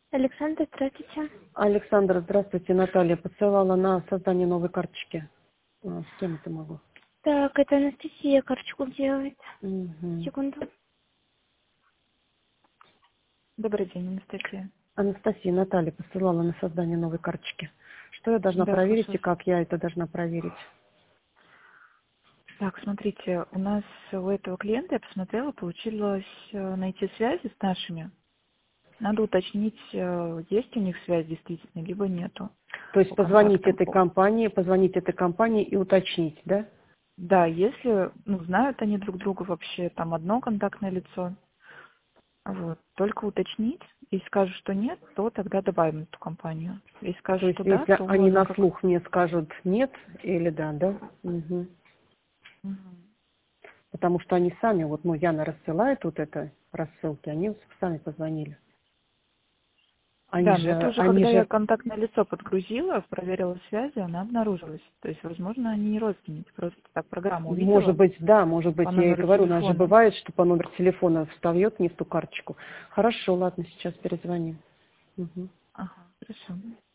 Александр, здравствуйте. Александр, здравствуйте. Наталья посылала на создание новой карточки. С кем это могу? Так, это Анастасия карточку делает. Угу. Секунду. Добрый день, Анастасия. Анастасия, Наталья посылала на создание новой карточки. Что я должна Да, проверить и слушаю. как я это должна проверить? Так, смотрите, у нас у этого клиента, я посмотрела, получилось найти связи с нашими. Надо уточнить, есть у них связь действительно, либо нету. То есть По позвонить контактам. этой компании и уточнить, да? Да, если, знают они друг друга вообще, там одно контактное лицо. Вот. Только уточнить. Если скажут, что нет, то тогда добавим эту компанию. Если То скажут, есть что да, если то они ну на как. слух мне скажут нет или да, да? Угу. Мгм. Потому что они сами, Яна рассылает это рассылки, они сами позвонили. Они Да, но это же, уже они когда я же контактное лицо подгрузила, проверила связи, она обнаружилась. То есть, возможно, они не родственники, просто так программа Может увидела быть, да, может быть, по я и номеру говорю, у нас же телефона. бывает, что по номеру телефона встает не в ту карточку. Хорошо, ладно, сейчас перезвоним. Мгм. Ага, хорошо.